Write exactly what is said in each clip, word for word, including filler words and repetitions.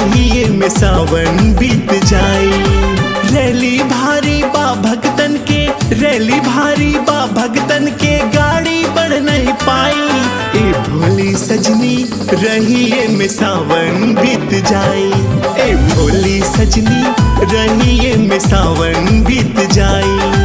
रहिए में सावन बीत जाई। रैली भारी बा भगतन के, रैली भारी बा भगतन के, गाड़ी बढ़ नहीं पाई। ए भोली सजनी रहिए में सावन बीत जाई। ए भोली सजनी रहिए में सावन बीत जाई।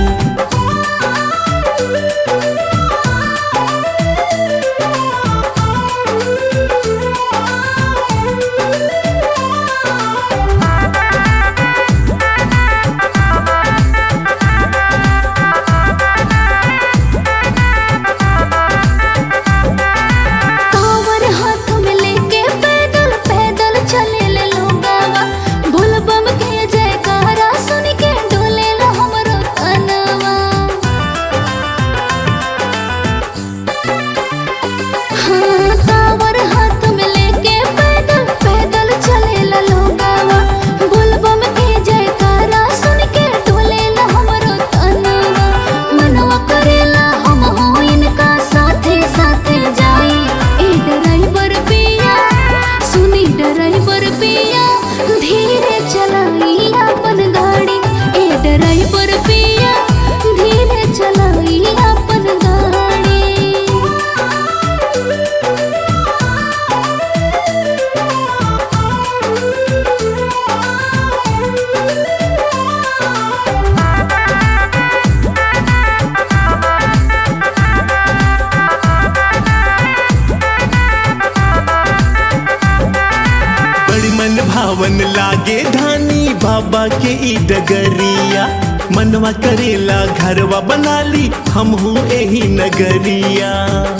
मन भावन लागे धानी बाबा के ई डगरिया। मनवा करेला घरवा बना ली हमहू एही नगरिया।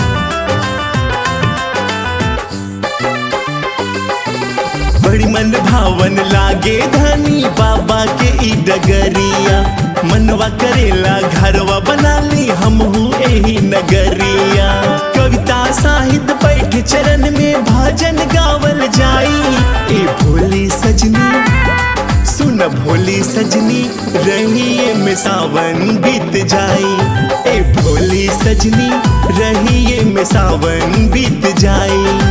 बड़ी मन भावन लागे धानी बाबा के ई डगरिया। मनवा करेला घरवा बना ली हमहू एही नगरिया। कविता साहित्य बैठ चरण में भजन गावल जाई। ए भोली सजनी सुन भोली सजनी रहिए में सावन बीत जाई। ए भोली सजनी रहिए में सावन बीत जाई।